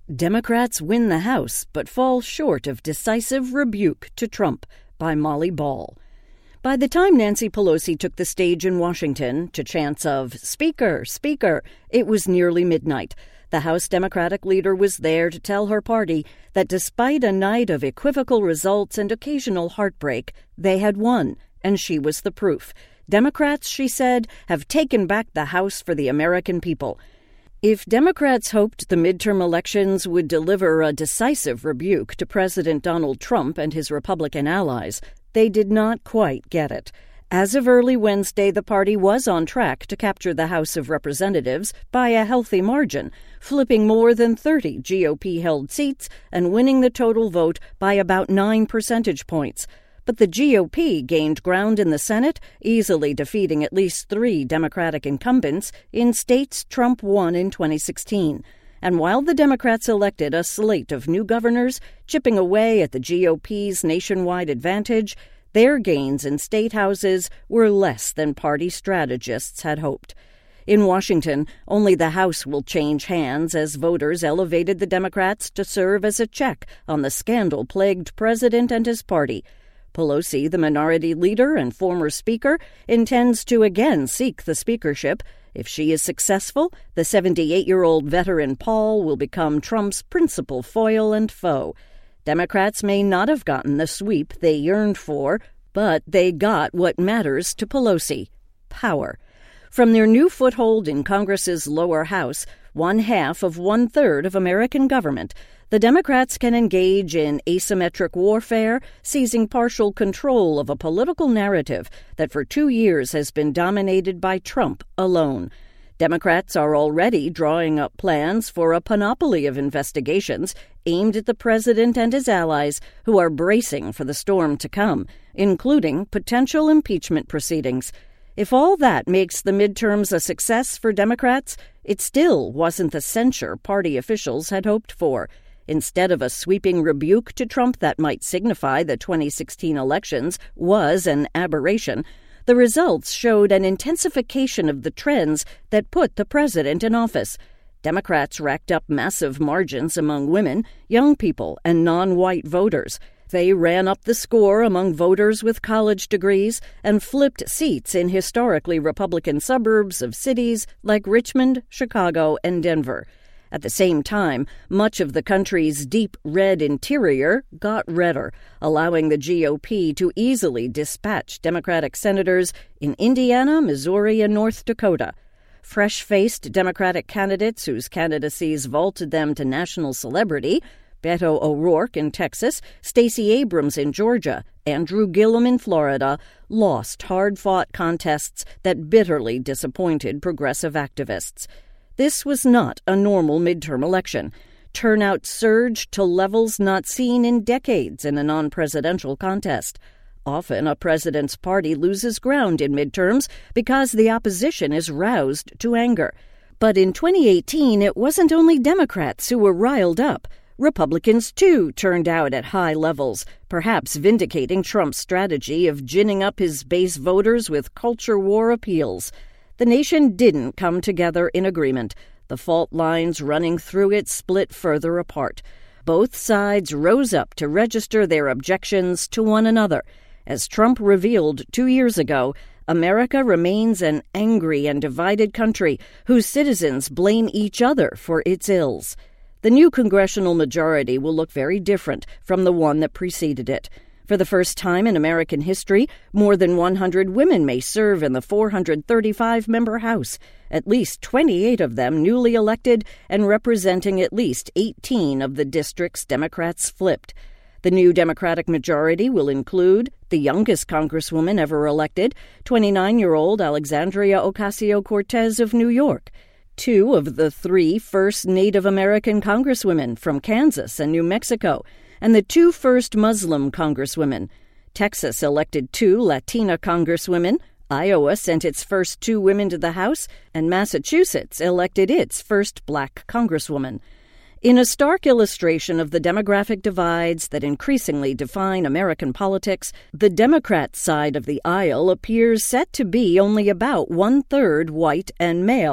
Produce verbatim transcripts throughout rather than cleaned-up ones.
Democrats win the House but fall short of decisive rebuke to Trump by Molly Ball. By the time Nancy Pelosi took the stage in Washington to chants of "Speaker, Speaker," it was nearly midnight. The House Democratic leader was there to tell her party that despite a night of equivocal results and occasional heartbreak, they had won, and she was the proof. Democrats, she said, have taken back the House for the American people. If Democrats hoped the midterm elections would deliver a decisive rebuke to President Donald Trump and his Republican allies, they did not quite get it. As of early Wednesday, the party was on track to capture the House of Representatives by a healthy margin, flipping more than thirty G O P-held seats and winning the total vote by about nine percentage points. But the G O P gained ground in the Senate, easily defeating at least three Democratic incumbents in states Trump won in twenty sixteen. And while the Democrats elected a slate of new governors, chipping away at the G O P's nationwide advantage, their gains in state houses were less than party strategists had hoped. In Washington, only the House will change hands as voters elevated the Democrats to serve as a check on the scandal-plagued president and his party. Pelosi, the minority leader and former speaker, intends to again seek the speakership. If she is successful, the seventy-eight-year-old veteran Paul will become Trump's principal foil and foe. Democrats may not have gotten the sweep they yearned for, but they got what matters to Pelosi: power. From their new foothold in Congress's lower house, one half of one-third of American government, the Democrats can engage in asymmetric warfare, seizing partial control of a political narrative that for two years has been dominated by Trump alone. Democrats are already drawing up plans for a panoply of investigations aimed at the president and his allies, who are bracing for the storm to come, including potential impeachment proceedings. If all that makes the midterms a success for Democrats, it still wasn't the censure party officials had hoped for. Instead of a sweeping rebuke to Trump that might signify the twenty sixteen elections was an aberration, the results showed an intensification of the trends that put the president in office. Democrats racked up massive margins among women, young people, and non-white voters. They ran up the score among voters with college degrees and flipped seats in historically Republican suburbs of cities like Richmond, Chicago, and Denver. At the same time, much of the country's deep red interior got redder, allowing the G O P to easily dispatch Democratic senators in Indiana, Missouri, and North Dakota. Fresh-faced Democratic candidates whose candidacies vaulted them to national celebrity, Beto O'Rourke in Texas, Stacey Abrams in Georgia, Andrew Gillum in Florida, lost hard-fought contests that bitterly disappointed progressive activists. This was not a normal midterm election. Turnout surged to levels not seen in decades in a non-presidential contest. Often, a president's party loses ground in midterms because the opposition is roused to anger. But in twenty eighteen, it wasn't only Democrats who were riled up. Republicans, too, turned out at high levels, perhaps vindicating Trump's strategy of ginning up his base voters with culture war appeals. The nation didn't come together in agreement. The fault lines running through it split further apart. Both sides rose up to register their objections to one another. As Trump revealed two years ago, America remains an angry and divided country whose citizens blame each other for its ills. The new congressional majority will look very different from the one that preceded it. For the first time in American history, more than one hundred women may serve in the four hundred thirty-five member House, at least twenty-eight of them newly elected and representing at least eighteen of the districts Democrats flipped. The new Democratic majority will include the youngest congresswoman ever elected, twenty-nine-year-old Alexandria Ocasio-Cortez of New York, two of the three first Native American congresswomen from Kansas and New Mexico, and the two first Muslim congresswomen. Texas elected two Latina congresswomen, Iowa sent its first two women to the House, and Massachusetts elected its first black congresswoman. In a stark illustration of the demographic divides that increasingly define American politics, the Democrat side of the aisle appears set to be only about one-third white and male,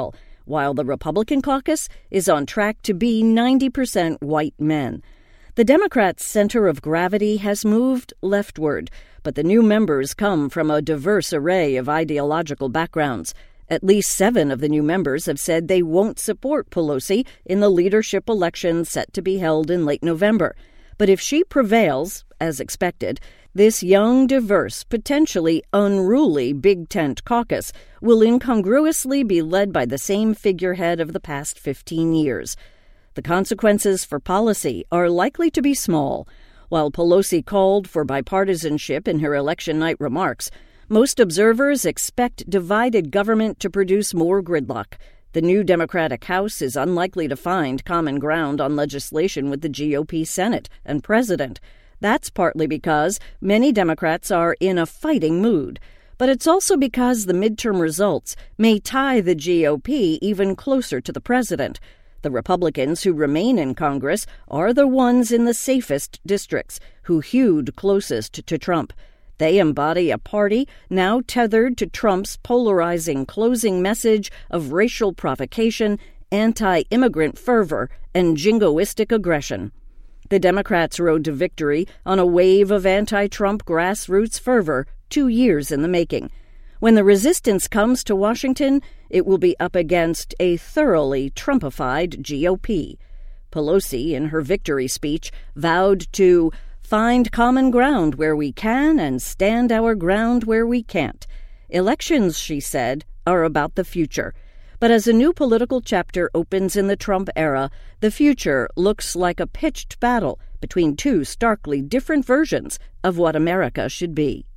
while the Republican caucus is on track to be ninety percent white men. The Democrats' center of gravity has moved leftward, but the new members come from a diverse array of ideological backgrounds. At least seven of the new members have said they won't support Pelosi in the leadership election set to be held in late November. But if she prevails, as expected, this young, diverse, potentially unruly Big Tent caucus will incongruously be led by the same figurehead of the past fifteen years. The consequences for policy are likely to be small. While Pelosi called for bipartisanship in her election night remarks, most observers expect divided government to produce more gridlock. The new Democratic House is unlikely to find common ground on legislation with the G O P Senate and President. That's partly because many Democrats are in a fighting mood. But it's also because the midterm results may tie the G O P even closer to the president. The Republicans who remain in Congress are the ones in the safest districts who hewed closest to Trump. They embody a party now tethered to Trump's polarizing closing message of racial provocation, anti-immigrant fervor, and jingoistic aggression. The Democrats rode to victory on a wave of anti-Trump grassroots fervor two years in the making. When the resistance comes to Washington, it will be up against a thoroughly Trumpified G O P. Pelosi, in her victory speech, vowed to find common ground where we can and stand our ground where we can't. Elections, she said, are about the future. But as a new political chapter opens in the Trump era, the future looks like a pitched battle between two starkly different versions of what America should be.